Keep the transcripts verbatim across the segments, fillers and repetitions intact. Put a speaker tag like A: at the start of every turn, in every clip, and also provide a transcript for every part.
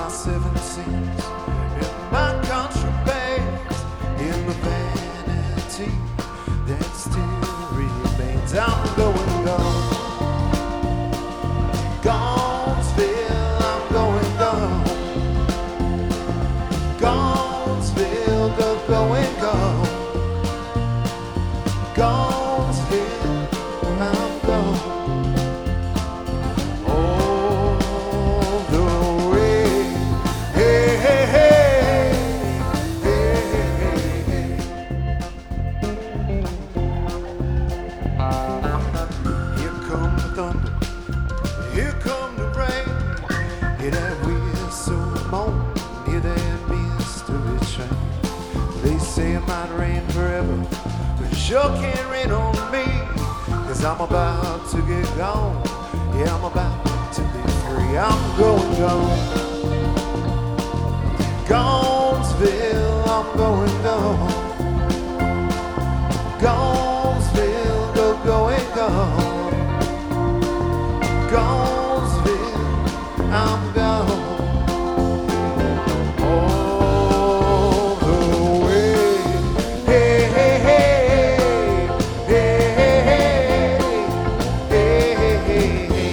A: seven seas, in my country bags, in the vanity that still remains. I'm going gone, Gonesville, I'm going gone, Gonesville, go going gone, Gonesville, I'm gone. Here come the rain, hear that whistle moan, hear that mystery train. They say it might rain forever, but it sure can't rain on me, cause I'm about to get gone, yeah, I'm about to be free. I'm going gone, Gonesville, I'm going gone, Gonesville, go going gone, Gonesville, I'm gone, all the way. Hey, hey, hey, hey, hey, hey, hey, hey.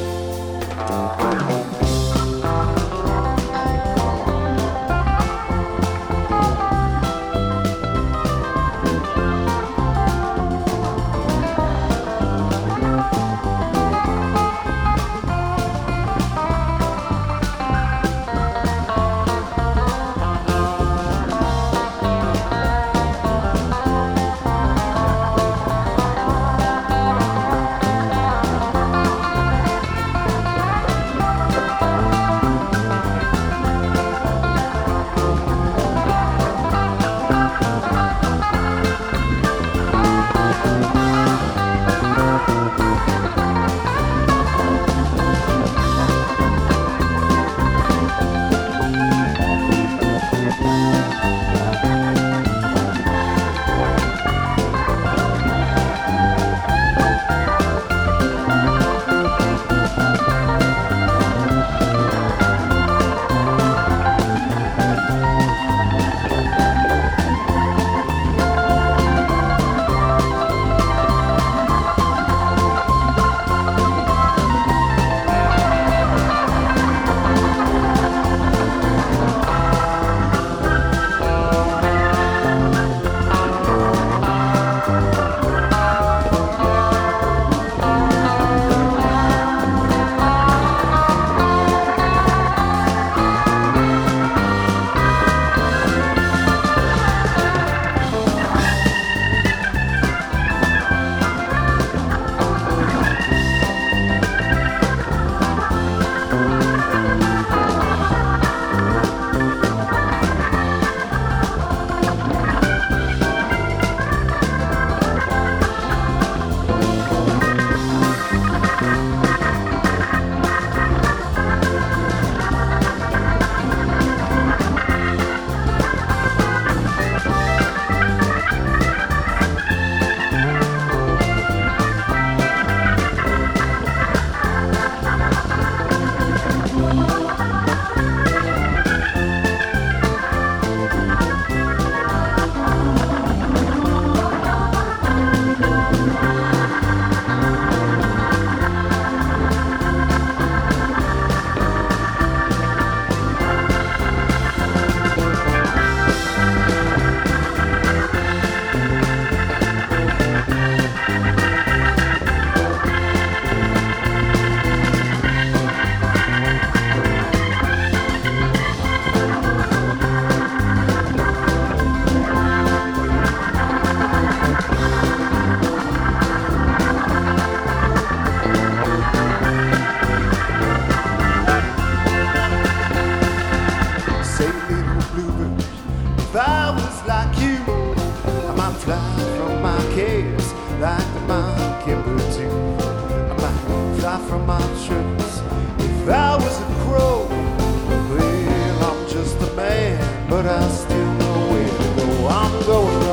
A: Like the mockingbird too, I might fly from my trips if I was a crow. Well, I'm just a man, but I still know where to go. I'm going